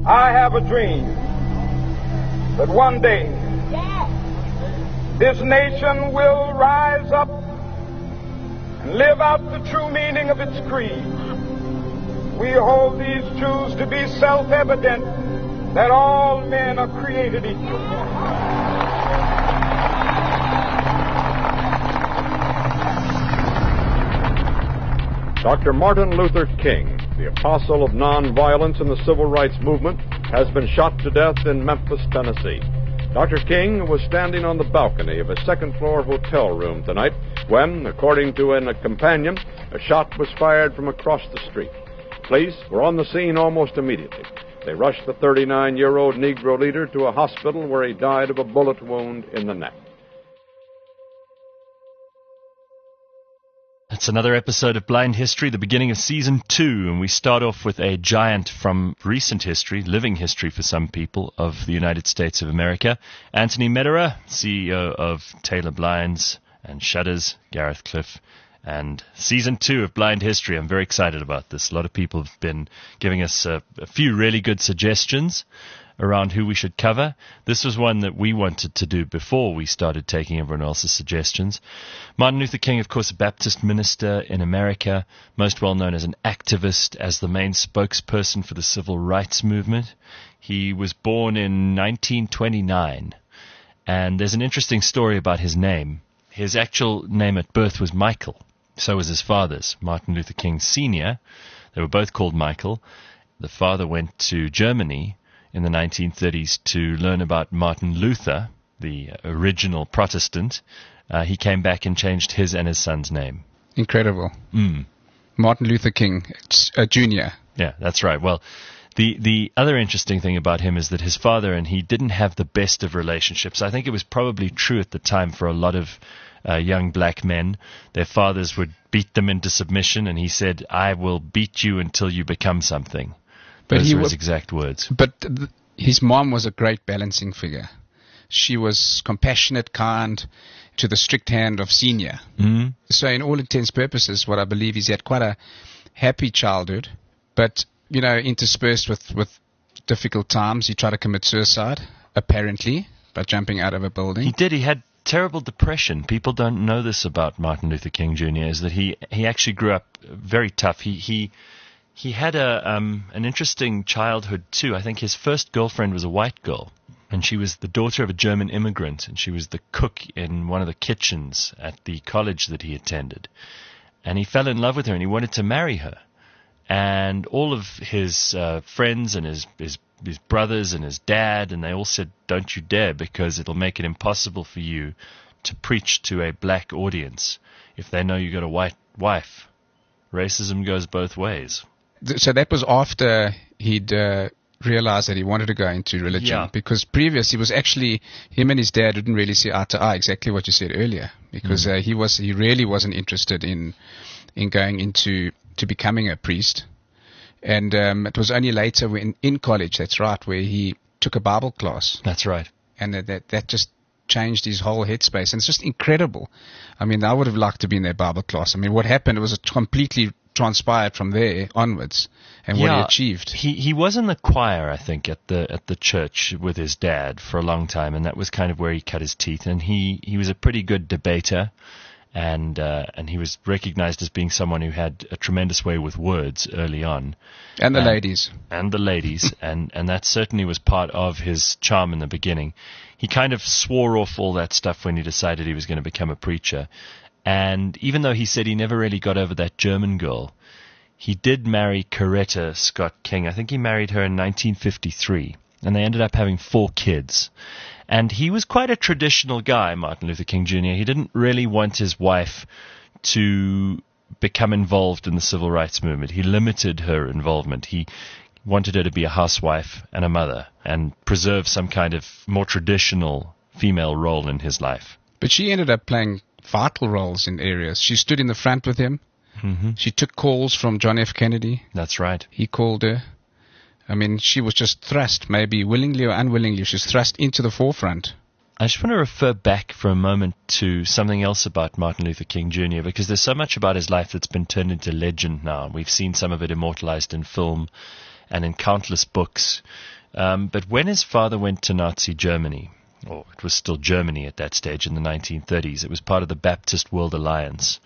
I have a dream that one day this nation will rise up and live out the true meaning of its creed. We hold these truths to be self-evident, that all men are created equal. Dr. Martin Luther King, the apostle of nonviolence in the civil rights movement, has been shot to death in Memphis, Tennessee. Dr. King was standing on the balcony of a second-floor hotel room tonight when, according to a companion, a shot was fired from across the street. Police were on the scene almost immediately. They rushed the 39-year-old Negro leader to a hospital where he died of a bullet wound in the neck. It's another episode of Blind History, the beginning of Season 2, and we start off with a giant from recent history, living history for some people, of the United States of America. Anthony Mederer, CEO of Taylor Blinds and Shutters, Gareth Cliff, and Season 2 of Blind History. I'm very excited about this. A lot of people have been giving us a few really good suggestions around who we should cover. This was one that we wanted to do before we started taking everyone else's suggestions. Martin Luther King, of course, a Baptist minister in America, most well known as an activist, as the main spokesperson for the civil rights movement. He was born in 1929, and there's an interesting story about his name. His actual name at birth was Michael. So was his father's, Martin Luther King Sr. They were both called Michael. The father went to Germany in the 1930s to learn about Martin Luther, the original Protestant. He came back and changed his and his son's name. Incredible. Martin Luther King Jr. Yeah, that's right. Well, the other interesting thing about him is that his father and he didn't have the best of relationships. I think it was probably true at the time for a lot of young black men. Their fathers would beat them into submission, and he said, "I will beat you until you become something." But those were his exact words. But his mom was a great balancing figure. She was compassionate, kind, to the strict hand of Senior. Mm-hmm. So in all intents and purposes, what I believe is he had quite a happy childhood, but, you know, interspersed with difficult times. He tried to commit suicide, apparently, by jumping out of a building. He did. He had terrible depression. People don't know this about Martin Luther King Jr., is that he actually grew up very tough. He had an interesting childhood, too. I think his first girlfriend was a white girl, and she was the daughter of a German immigrant, and she was the cook in one of the kitchens at the college that he attended. And he fell in love with her, and he wanted to marry her. And all of his friends and his brothers and his dad, and they all said, "Don't you dare, because it'll make it impossible for you to preach to a black audience if they know you got a white wife. Racism goes both ways." So that was after he'd realized that he wanted to go into religion. Yeah. Because previous, he was actually, him and his dad didn't really see eye to eye, exactly what you said earlier. Because he really wasn't interested in going into becoming a priest. And it was only later when in college, that's right, where he took a Bible class. That's right. And that just changed his whole headspace. And it's just incredible. I mean, I would have liked to be in that Bible class. I mean, what happened was it completely transpired from there onwards, and what he achieved. He was in the choir, I think, at the church with his dad for a long time, and that was kind of where he cut his teeth. And he was a pretty good debater, and he was recognized as being someone who had a tremendous way with words early on. And the ladies. And the ladies, and that certainly was part of his charm in the beginning. He kind of swore off all that stuff when he decided he was going to become a preacher. And even though he said he never really got over that German girl, he did marry Coretta Scott King. I think he married her in 1953, and they ended up having 4 kids. And he was quite a traditional guy, Martin Luther King Jr. He didn't really want his wife to become involved in the civil rights movement. He limited her involvement. He wanted her to be a housewife and a mother and preserve some kind of more traditional female role in his life. But she ended up playing vital roles in areas. She stood in the front with him. Mm-hmm. She took calls from John F. Kennedy. That's right. He called her. I mean, she was just thrust, maybe willingly or unwillingly, she was thrust into the forefront. I just want to refer back for a moment to something else about Martin Luther King Jr., because there's so much about his life that's been turned into legend now. We've seen some of it immortalized in film, and in countless books. But when his father went to Nazi Germany, or it was still Germany at that stage in the 1930s, it was part of the Baptist World Alliance,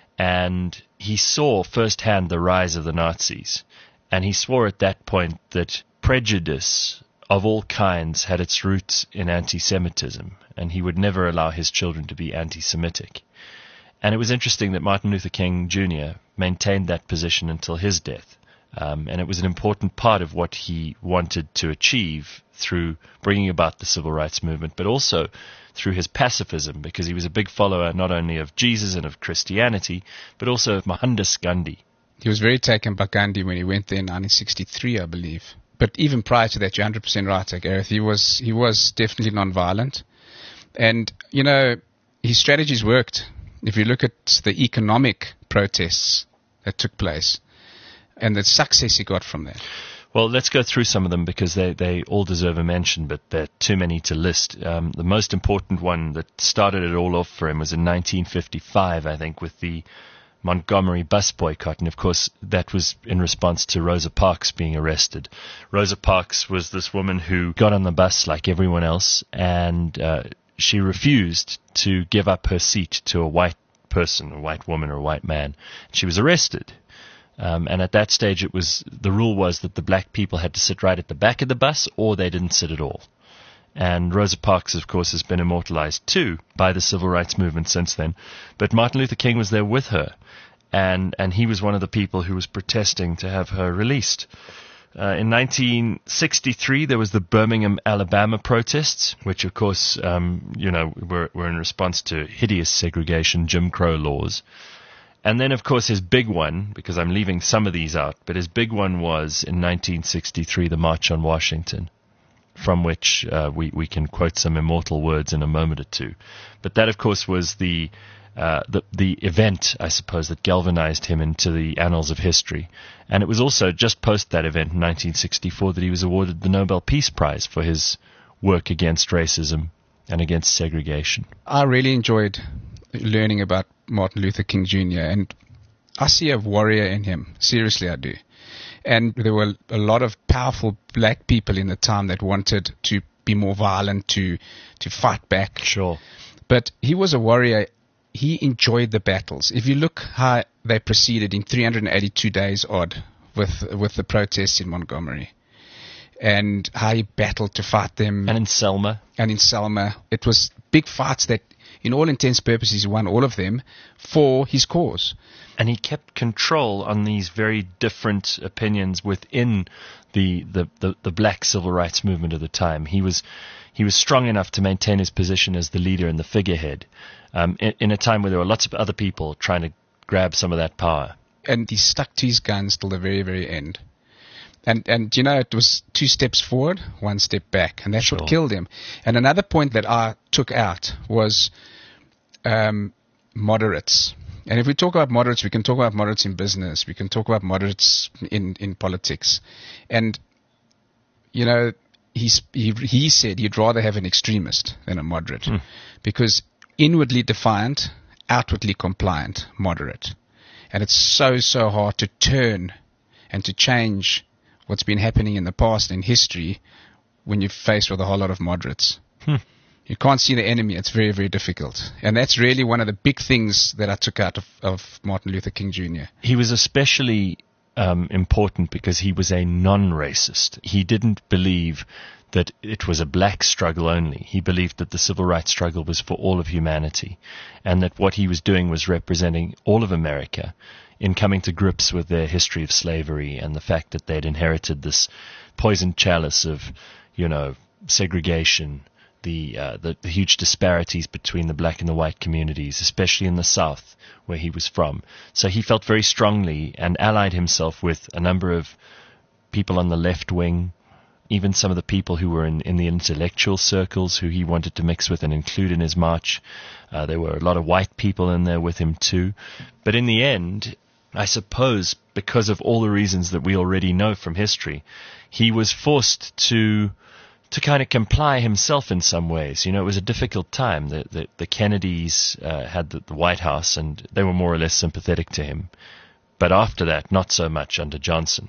and he saw firsthand the rise of the Nazis, and he swore at that point that prejudice of all kinds had its roots in anti-Semitism, and he would never allow his children to be anti-Semitic. And it was interesting that Martin Luther King Jr. maintained that position until his death. And it was an important part of what he wanted to achieve through bringing about the civil rights movement, but also through his pacifism, because he was a big follower not only of Jesus and of Christianity, but also of Mohandas Gandhi. He was very taken by Gandhi when he went there in 1963, I believe. But even prior to that, you're 100% right, Gareth. He was definitely non-violent. And, you know, his strategies worked. If you look at the economic protests that took place and the success he got from that. Well, let's go through some of them because they all deserve a mention, but there are too many to list. The most important one that started it all off for him was in 1955, I think, with the Montgomery bus boycott, and of course that was in response to Rosa Parks being arrested. Rosa Parks was this woman who got on the bus like everyone else, and she refused to give up her seat to a white person, a white woman or a white man. She was arrested. And at that stage the rule was that the black people had to sit right at the back of the bus or they didn't sit at all. And Rosa Parks, of course, has been immortalized too by the civil rights movement since then. But Martin Luther King was there with her, and he was one of the people who was protesting to have her released. In 1963, there was the Birmingham, Alabama protests, which, of course, were in response to hideous segregation, Jim Crow laws. And then, of course, his big one, because I'm leaving some of these out, but his big one was in 1963, the March on Washington, from which we can quote some immortal words in a moment or two. But that, of course, was the event, I suppose, that galvanized him into the annals of history. And it was also just post that event in 1964 that he was awarded the Nobel Peace Prize for his work against racism and against segregation. I really enjoyed learning about Martin Luther King Jr., and I see a warrior in him. Seriously, I do. And there were a lot of powerful black people in the time that wanted to be more violent, to fight back. Sure. But he was a warrior. He enjoyed the battles. If you look how they proceeded in 382 days odd with the protests in Montgomery, and how he battled to fight them. And in Selma. It was big fights that, in all intents and purposes, he won all of them for his cause. And he kept control on these very different opinions within the black civil rights movement of the time. He was strong enough to maintain his position as the leader and the figurehead in a time where there were lots of other people trying to grab some of that power. And he stuck to his guns till the very, very end. And you know, it was 2 steps forward, 1 step back, and that's Sure. what killed him. And another point that I took out was moderates. And if we talk about moderates, we can talk about moderates in business. We can talk about moderates in politics. And, you know, he said he'd rather have an extremist than a moderate. Because inwardly defiant, outwardly compliant, moderate. And it's so hard to turn and to change what's been happening in the past in history when you're faced with a whole lot of moderates. You can't see the enemy. It's very, very difficult. And that's really one of the big things that I took out of Martin Luther King Jr. He was especially important because he was a non-racist. He didn't believe that it was a black struggle only. He believed that the civil rights struggle was for all of humanity, and that what he was doing was representing all of America in coming to grips with their history of slavery and the fact that they'd inherited this poisoned chalice of, segregation, the huge disparities between the black and the white communities, especially in the South where he was from. So he felt very strongly and allied himself with a number of people on the left wing, even some of the people who were in the intellectual circles who he wanted to mix with and include in his march. There were a lot of white people in there with him too. But in the end, I suppose because of all the reasons that we already know from history, he was forced to kind of comply himself in some ways. It was a difficult time. The Kennedys had the White House, and they were more or less sympathetic to him. But after that, not so much under Johnson.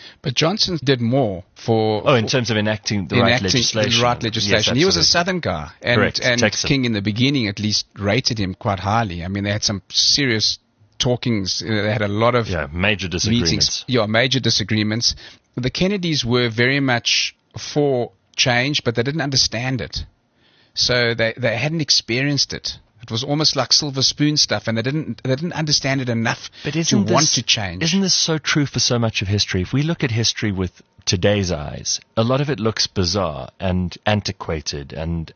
But Johnson did more for... Oh, in terms of enacting the right legislation. The right legislation. Yes, he was a Southern guy. And, correct. And Texan. King, in the beginning, at least, rated him quite highly. I mean, they had some serious talkings. They had a lot of major disagreements. Meetings. Yeah, major disagreements. The Kennedys were very much for change, but they didn't understand it. So they hadn't experienced it. It was almost like silver spoon stuff, and they didn't understand it enough want to change. Isn't this so true for so much of history? If we look at history with today's eyes, a lot of it looks bizarre and antiquated and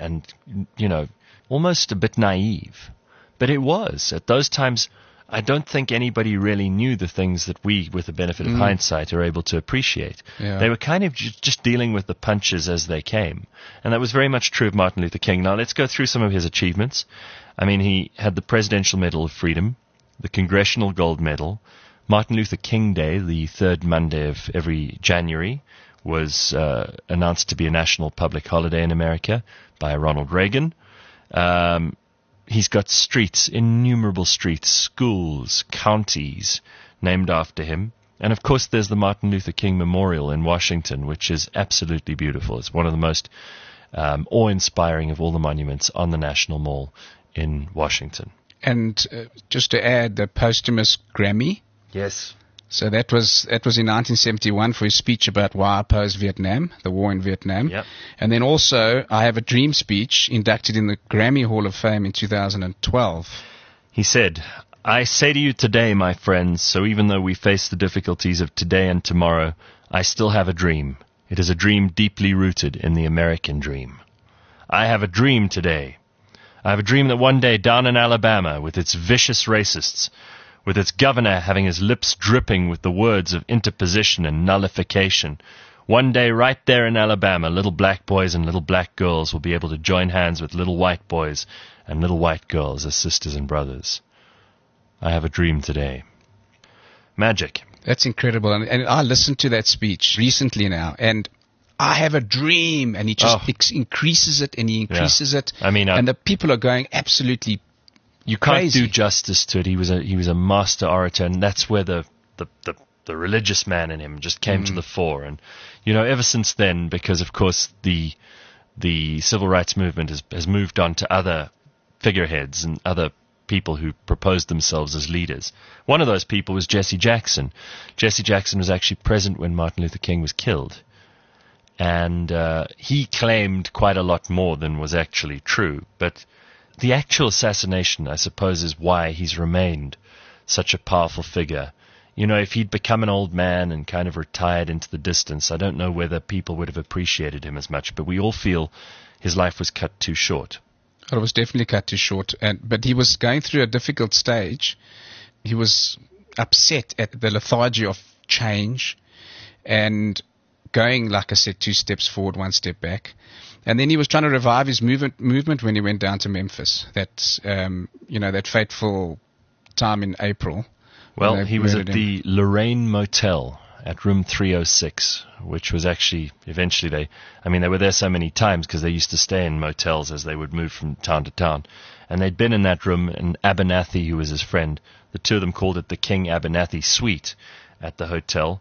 almost a bit naive. But it was. At those times, I don't think anybody really knew the things that we, with the benefit of hindsight, are able to appreciate. Yeah. They were kind of just dealing with the punches as they came. And that was very much true of Martin Luther King. Now, let's go through some of his achievements. I mean, he had the Presidential Medal of Freedom, the Congressional Gold Medal. Martin Luther King Day, the third Monday of every January, was announced to be a national public holiday in America by Ronald Reagan. He's got streets, innumerable streets, schools, counties named after him. And, of course, there's the Martin Luther King Memorial in Washington, which is absolutely beautiful. It's one of the most awe-inspiring of all the monuments on the National Mall in Washington. And just to add, the posthumous Grammy. Yes. So that was in 1971 for his speech about why I oppose Vietnam, the war in Vietnam. Yep. And then also, I Have a Dream speech inducted in the Grammy Hall of Fame in 2012. He said, "I say to you today, my friends, so even though we face the difficulties of today and tomorrow, I still have a dream. It is a dream deeply rooted in the American dream. I have a dream today. I have a dream that one day down in Alabama, with its vicious racists, with its governor having his lips dripping with the words of interposition and nullification, one day right there in Alabama, little black boys and little black girls will be able to join hands with little white boys and little white girls as sisters and brothers. I have a dream today." Magic. That's incredible. And I listened to that speech recently now, and I have a dream, and he just increases it, and he increases it. I mean, and the people are going absolutely you can't crazy. do justice to it. He was a master orator, and that's where the religious man in him just came to the fore. And ever since then, because of course the civil rights movement has moved on to other figureheads and other people who proposed themselves as leaders. One of those people was Jesse Jackson. Jesse Jackson was actually present when Martin Luther King was killed. And he claimed quite a lot more than was actually true. But the actual assassination, I suppose, is why he's remained such a powerful figure. If he'd become an old man and kind of retired into the distance, I don't know whether people would have appreciated him as much. But we all feel his life was cut too short. It was definitely cut too short. But he was going through a difficult stage. He was upset at the lethargy of change and going, like I said, 2 steps forward, 1 step back. And then he was trying to revive his movement when he went down to Memphis. That fateful time in April. Well, he was at the Lorraine Motel at room 306, which was actually, eventually they were there so many times because they used to stay in motels as they would move from town to town. And they'd been in that room, and Abernathy, who was his friend, the two of them called it the King Abernathy Suite at the hotel.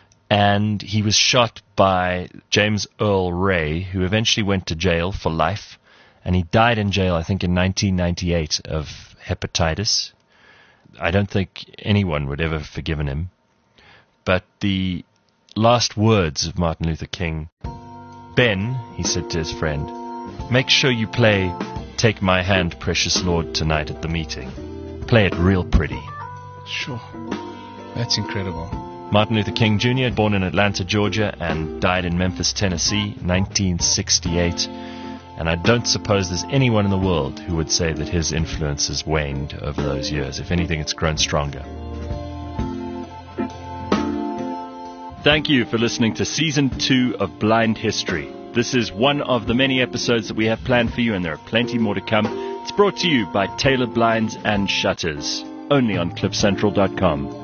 And he was shot by James Earl Ray, who eventually went to jail for life. And he died in jail, I think, in 1998 of hepatitis. I don't think anyone would ever have forgiven him. But the last words of Martin Luther King, "Ben," he said to his friend, "make sure you play 'Take My Hand, Precious Lord' tonight at the meeting. Play it real pretty." Sure. That's incredible. Martin Luther King Jr., born in Atlanta, Georgia, and died in Memphis, Tennessee, 1968. And I don't suppose there's anyone in the world who would say that his influence has waned over those years. If anything, it's grown stronger. Thank you for listening to Season 2 of Blind History. This is one of the many episodes that we have planned for you, and there are plenty more to come. It's brought to you by Taylor Blinds and Shutters, only on CliffCentral.com.